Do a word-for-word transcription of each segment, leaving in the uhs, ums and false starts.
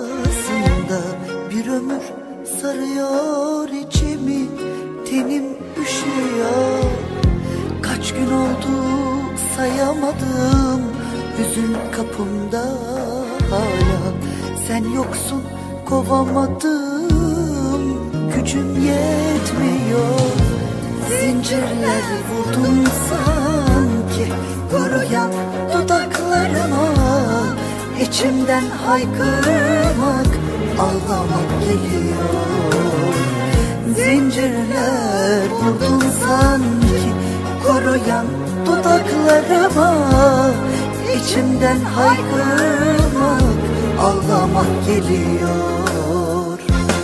arasında bir ömür sarıyor içimi, tenim üşüyor. Kaç gün oldu sayamadım, hüzün kapımda hala. Sen yoksun kovamadım, gücüm yetmiyor. Zincirler vurdun sanki kuruyan dudaklarıma, içimden haykırmak, ağlamak geliyor. Zincirler vurdun sanki kuruyan dudaklarıma, içimden haykırmak, ağlamak geliyor.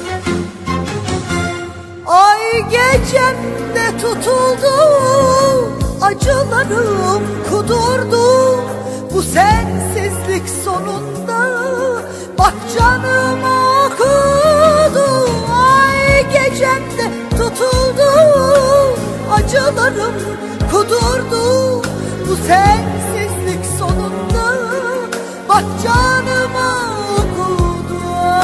Ay gecemde tutuldu, acılarım kudurdu. Bu sensizlik sonunda bak canım okudu. Ay gecemde tutuldu, acılarım kudurdu. Bu sensizlik sonunda bak canıma okudu.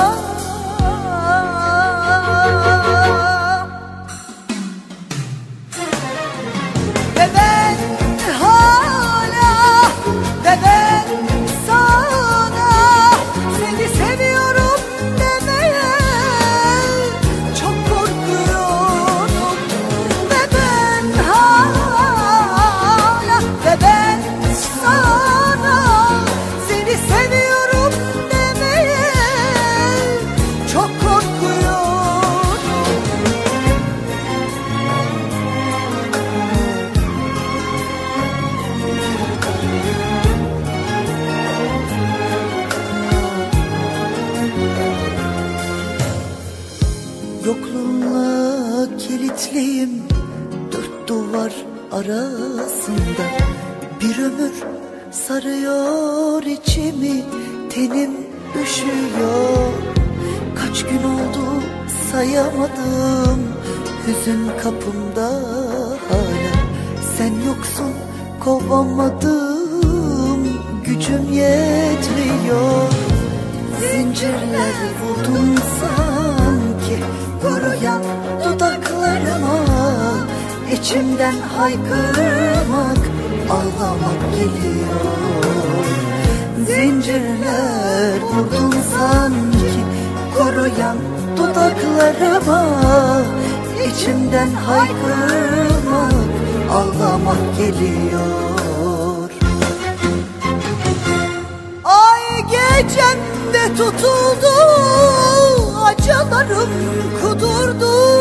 Ve ben hala, ve ben sana seni seviyorum demeye çok korkuyorum. Ve ben hala, ve ben sana seni seviyorum demeye çok korkuyorum. Yokluğunla kilitliyim dört duvar arasında. Bir ömür sarıyor içimi, tenim üşüyor. Kaç gün oldu sayamadım, hüzün kapımda hala. Sen yoksun kovamadım, gücüm yetmiyor. Zincirler vurdun sanki kuruyan dudaklarıma, içimden haykırmak, ağlamak geliyor. Zincirler vurdun sanki kuruyan dudaklarıma, içimden haykırmak, ağlamak geliyor. Ay gecemde tutuldu, acılarım kudurdu.